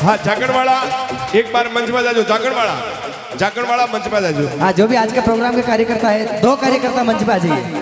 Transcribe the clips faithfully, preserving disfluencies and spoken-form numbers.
हाँ झाकड़वाड़ा एक बार मंच में जाजो, झाकड़वाड़ा झाकड़वाड़ा मंच में जाजो। हाँ जो भी आज के प्रोग्राम के कार्यकर्ता है, दो कार्यकर्ता मंच पे आ जाइए।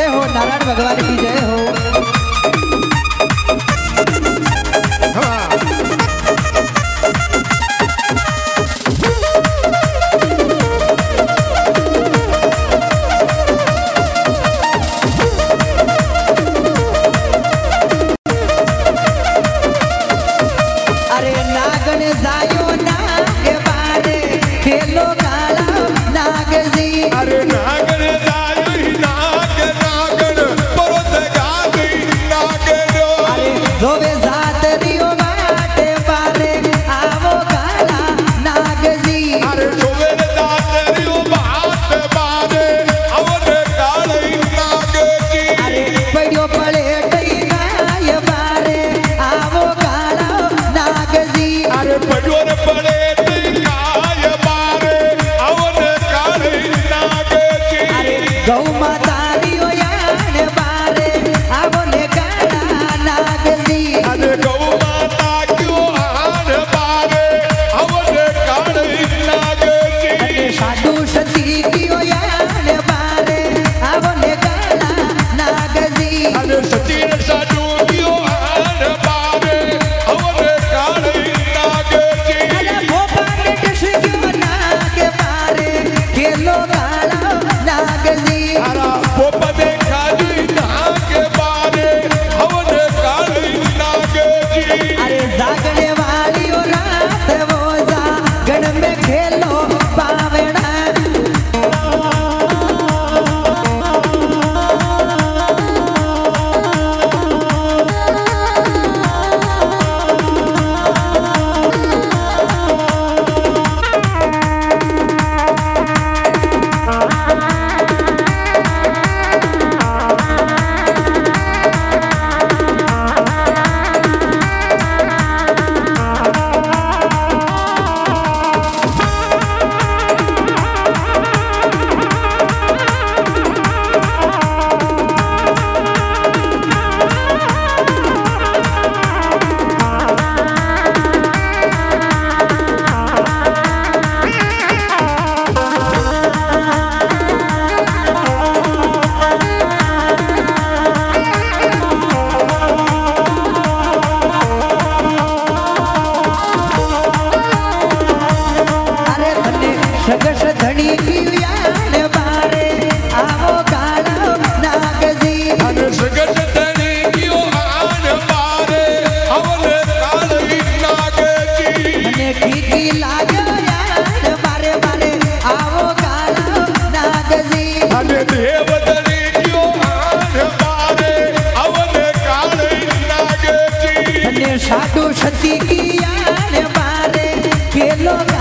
हो, नारायण भगवान की जय हो। अरे नागन जायो नाग बारे खेलो काला नाग जी। अरे नागन जायो नाग नागन परत गादी नाग रो। अरे रोवे जात रियो बाटे बारे आवो काला नाग जी। अरे रोवे जात रियो बाटे बारे आवो काला नाग जी। अरे पड़ियो पड़े गाय बारे आवो काला नाग जी। अरे पड़ियो रे पड़े गाय बारे आवो काला नाग जी। अरे गौ माता रियो यान बारे आवो ने काला नाग जी। अरे गौ माता क्यों आन बारे आवो काला नाग जी। अरे साधु सती रियो यान बारे आवो ने काला नाग जी। अरे सती रे साधु क्यों आन बारे आवो काला नाग जी। अरे भोपाल डिस्ट्रिक्ट नाग बारे खेलो काला नाग जी। अरे पोपा देखा जी नाग बारे आवो काला नाग जी। अरे जागने वाली ओ रात वो जागण में खेलो पावना। अरे धने सगस धनी की यान बारे आवो काला नाग जी। अरे सगत तनी क्यों आन बारे आवो काला नाग जी। धने की लागो यान बारे बारे आवो काला नाग जी। अरे देव तनी क्यों आन बारे आवो काला नाग जी। धने साधु सती की यान बारे खेलो